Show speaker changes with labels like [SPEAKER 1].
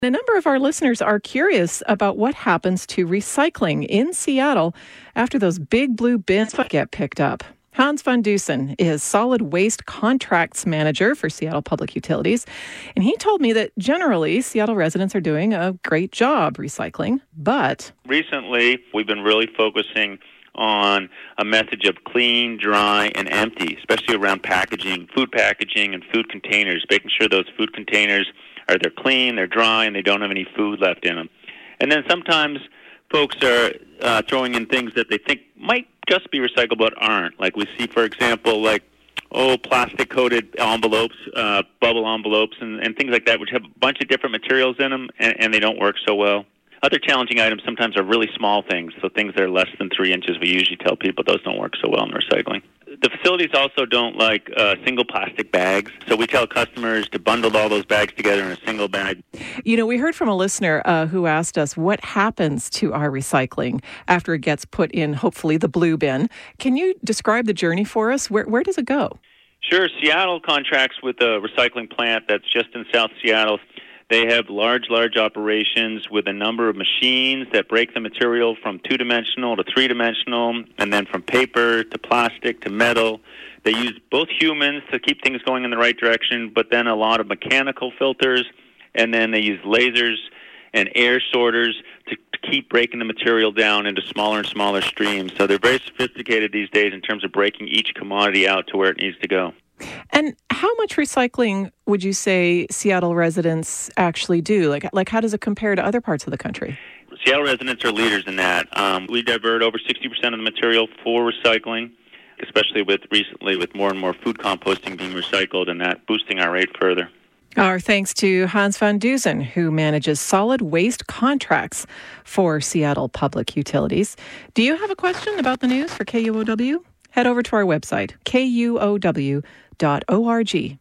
[SPEAKER 1] A number of our listeners are curious about what happens to recycling in Seattle after those big blue bins get picked up. Hans van Dusen is solid waste contracts manager for Seattle Public Utilities, and he told me that generally Seattle residents are doing a great job recycling, but
[SPEAKER 2] recently we've been really focusing on a message of clean, dry, and empty, especially around packaging, food packaging and food containers, making sure those food containers they're clean, they're dry, and they don't have any food left in them. And then sometimes folks are throwing in things that they think might just be recyclable but aren't. Like we see, for example, plastic-coated envelopes, bubble envelopes, and things like that, which have a bunch of different materials in them, and they don't work so well. Other challenging items sometimes are really small things, so things that are less than 3 inches, we usually tell people those don't work so well in recycling. The facilities also don't like single plastic bags, so we tell customers to bundle all those bags together in a single bag.
[SPEAKER 1] You know, we heard from a listener who asked us what happens to our recycling after it gets put in, hopefully, the blue bin. Can you describe the journey for us? Where does it go?
[SPEAKER 2] Sure. Seattle contracts with a recycling plant that's just in South Seattle. They have large operations with a number of machines that break the material from 2-dimensional to 3-dimensional, and then from paper to plastic to metal. They use both humans to keep things going in the right direction, but then a lot of mechanical filters, and then they use lasers and air sorters to keep breaking the material down into smaller and smaller streams. So they're very sophisticated these days in terms of breaking each commodity out to where it needs to go.
[SPEAKER 1] And how much recycling would you say Seattle residents actually do? Like how does it compare to other parts of the country?
[SPEAKER 2] Seattle residents are leaders in that. We divert over 60% of the material for recycling, especially recently with more and more food composting being recycled, and that boosting our rate further.
[SPEAKER 1] Our thanks to Hans van Dusen, who manages solid waste contracts for Seattle Public Utilities. Do you have a question about the news for KUOW? Head over to our website, kuow.org.